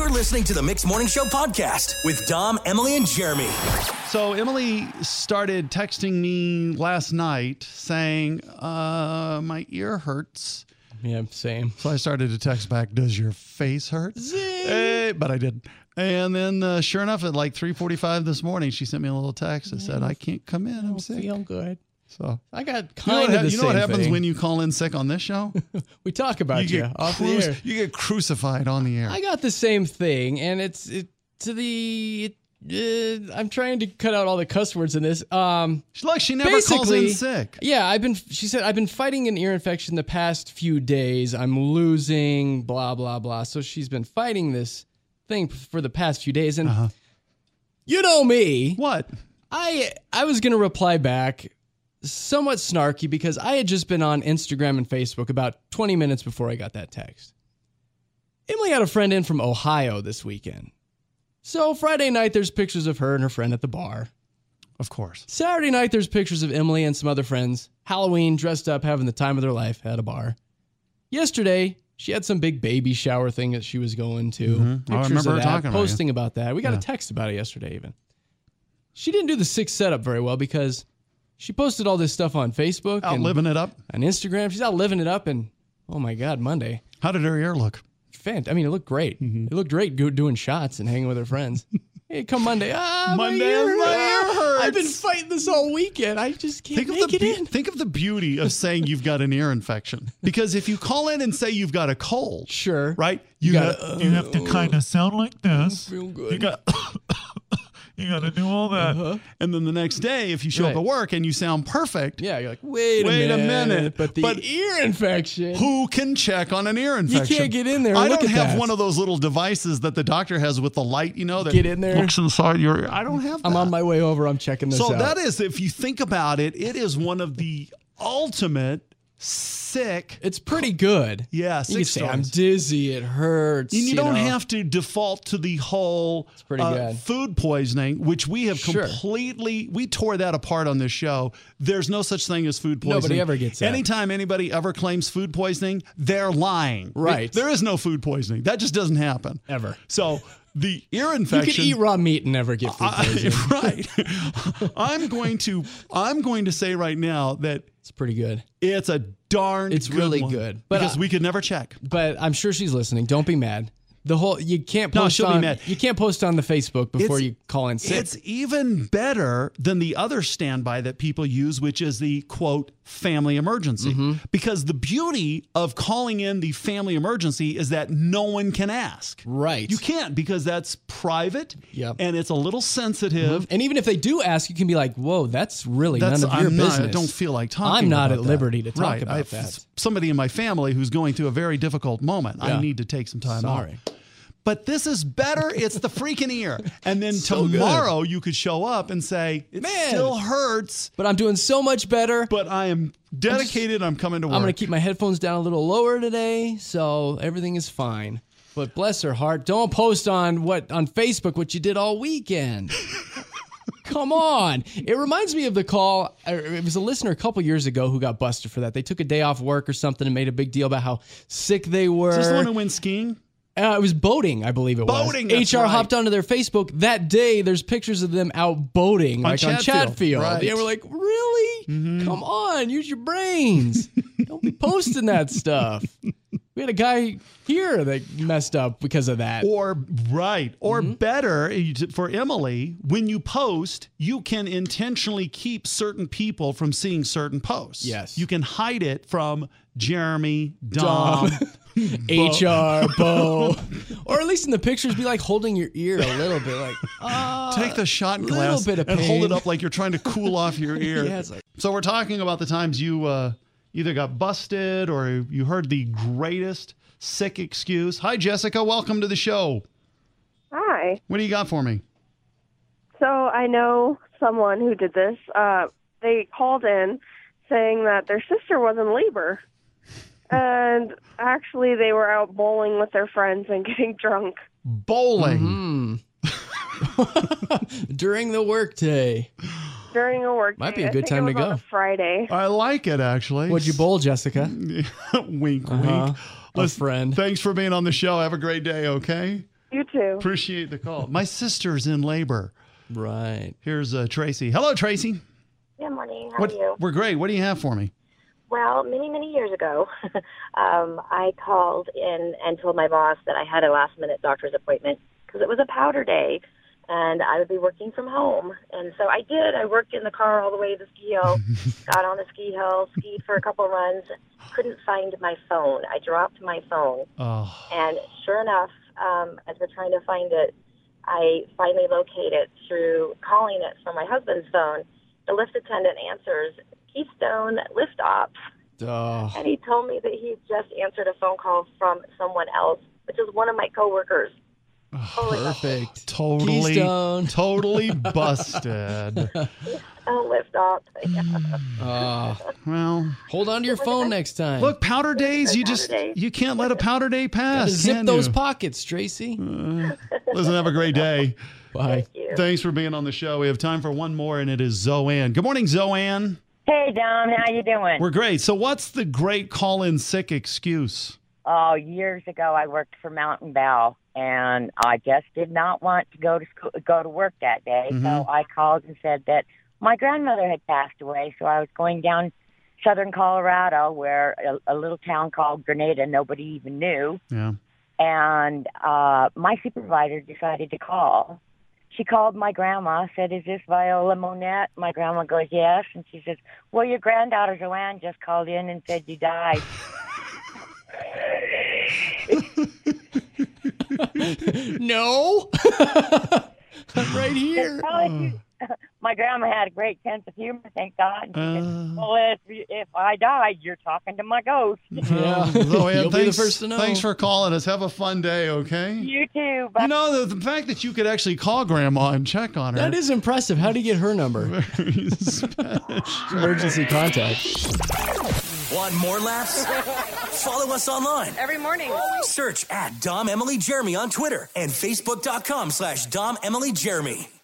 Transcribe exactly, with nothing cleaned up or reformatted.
You're listening to the Mixed Morning Show podcast with Dom, Emily, and Jeremy. So Emily started texting me last night saying, uh, my ear hurts. Yeah, same. So I started to text back, does your face hurt? Hey, but I didn't. And then uh, sure enough, at like three forty-five this morning, she sent me a little text that said, I can't come in. I'm sick. Feel good. So I got you know kind what, of the you know what same happens thing. when you call in sick on this show? We talk about you, get off cruci- the air. You get crucified on the air. I got the same thing, and it's it, to the. It, uh, I'm trying to cut out all the cuss words in this. Um, like she never calls in sick. Yeah, I've been. She said I've been fighting an ear infection the past few days. I'm losing. Blah blah blah. So she's been fighting this thing for the past few days, and Uh-huh. you know me. What? I I was gonna reply back. Somewhat snarky because I had just been on Instagram and Facebook about twenty minutes before I got that text. Emily had a friend in from Ohio this weekend. So Friday night, there's pictures of her and her friend at the bar. Of course. Saturday night, there's pictures of Emily and some other friends. Halloween, dressed up, having the time of their life at a bar. Yesterday, she had some big baby shower thing that she was going to. Mm-hmm. Pictures I remember of her that, talking about posting you. about that. We got Yeah. a text about it yesterday even. She didn't do the sick setup very well because she posted all this stuff on Facebook. Out and living it up. on Instagram. She's out living it up, and oh my God, Monday. How did her ear look? Fant- I mean, it looked great. Mm-hmm. It looked great go- doing shots and hanging with her friends. Hey, come Monday. Ah, Monday, my ear, my ear hurts. I've been fighting this all weekend. I just can't Think of, make the it be- in. think of the beauty of saying you've got an ear infection. Because if you call in and say you've got a cold, Sure. right? You You, gotta, got, you have to kind of sound like this. feel good. You got you got to do all that. Uh-huh. And then the next day, if you show Right. up at work and you sound perfect, Yeah, you're like, wait, Wait a a minute. minute. But the But ear infection. who can check on an ear infection? can't get in there and I look don't at have that. one of those little devices that the doctor has with the light, you know, that Get in there. looks inside your ear. I don't have that. I'm on my way over. I'm checking this So out. that is, if you think about it, it is one of the ultimate sick. It's pretty good. Yeah, You sick can say, I'm stories. dizzy. It hurts. And you, you don't know. have to default to the whole pretty uh, good. food poisoning, which we have Sure. completely, we tore that apart on this show. There's no such thing as food poisoning. Nobody ever gets that. Anytime anybody ever claims food poisoning, they're lying. Right. There is no food poisoning. That just doesn't happen. Ever. So the ear You infection. could eat raw meat and never get food poisoning. I, right. I'm going to I'm going to say right now that It's pretty good. it's a darn It's good really one, good. But, because uh, we could never check. But I'm sure she's listening. Don't be mad. The whole you can't No, post she'll be on mad. you can't post on the Facebook before It's- you call in sick. It's even better than the other standby that people use, which is the quote family emergency. Mm-hmm. Because the beauty of calling in the family emergency is that no one can ask. Right. You can't, because that's private Yep. and it's a little sensitive. And even if they do ask, you can be like, "Whoa, that's really That's, none of your I'm not, business." I don't feel like talking I'm not about at that. liberty to talk right. about I, that. Somebody in my family who's going through a very difficult moment. Yeah. I need to take some time Sorry. off. But this is better. It's the freaking ear. And then So good. tomorrow you could show up and say, it Man. still hurts, But I'm doing so much better. but I am dedicated. I'm, coming to work. I'm going to keep my headphones down a little lower today, so everything is fine. But bless her heart, don't post on what on Facebook what you did all weekend. Come on. It reminds me of the call. uh, It was a listener a couple years ago who got busted for that. They took a day off work or something and made a big deal about how sick they were. Is this the one who went skiing? Uh, it was boating, I believe it was. Boating, that's H R right. hopped onto their Facebook that day. There's pictures of them out boating, like on Chatfield, Chatfield. right. They were like, "Really? Come on, use your brains. Don't be posting that stuff." We had a guy here that messed up because of that. Or, right. Or Mm-hmm. better, for Emily, when you post, you can intentionally keep certain people from seeing certain posts. Yes. You can hide it from Jeremy, Dom, H R, Bo, or at least in the pictures, be like holding your ear a little bit, like uh, Take the shot little glass bit of and hold pain. it up like you're trying to cool off your ear. Yeah, it's like- So we're talking about the times you uh, either got busted or you heard the greatest sick excuse. Hi, Jessica. Welcome to the show. Hi. What do you got for me? So I know someone who did this. Uh, they called in saying that their sister was in labor. And actually, they were out bowling with their friends and getting drunk. Bowling. Mm-hmm. During the workday. During a work Might day. be a I good think time it to was on go. a Friday. I like it, actually. What'd you bowl, Jessica? wink, Uh-huh. wink. A friend. Thanks for being on the show. Have a great day, okay? You too. too. Appreciate the call. My sister's in labor. Right. Here's uh, Tracy. Hello, Tracy. Good morning. How What, are you? We're great. What do you have for me? Well, many, many years ago, um, I called in and told my boss that I had a last-minute doctor's appointment because it was a powder day, and I would be working from home. And so I did. I worked in the car all the way to the ski hill, got on the ski hill, skied for a couple runs, couldn't find my phone. I dropped my phone. Oh. And sure enough, um, as we're trying to find it, I finally locate it through calling it from my husband's phone. The lift attendant answers, Keystone Lift Ops. Oh. And he told me that he just answered a phone call from someone else, which is one of my coworkers. Perfect. Totally, Keystone. totally busted. Oh, Lift Ops. Uh, Well, hold on to your phone next time. look, powder days, you just, Powder day. you can't let a powder day Gotta pass, zip can those you? pockets, Tracy. Listen, have a great day. Bye. Thank you. Thanks for being on the show. We have time for one more, and it is Zoanne. Good morning, Zoanne. Hey, Dom, how you doing? We're great. So what's the great call-in sick excuse? Oh, years ago, I worked for Mountain Bell, and I just did not want to go to school, go to work that day. Mhm. So I called and said that my grandmother had passed away, so I was going down southern Colorado, where a, a little town called Grenada nobody even knew. Yeah. And uh, my supervisor decided to call. She called my grandma, said, "Is this Viola Monette?" My grandma goes, "Yes." And she says, "Well, your granddaughter Joanne just called in and said you died." No. I'm right here. My grandma had a great sense of humor, thank God. And she Uh. said, "Well, if, if I died, you're talking to my ghost." Yeah. Zoanne, You'll be the thanks, first to know. thanks for calling us. Have a fun day, okay? You too. Bye. You know, the, the fact that you could actually call Grandma and check on her. That is impressive. How do you get her number? very special. Emergency contact. Want more laughs? Follow us online. Every morning. Search at Dom Emily Jeremy on Twitter and Facebook.com slash Dom Emily Jeremy.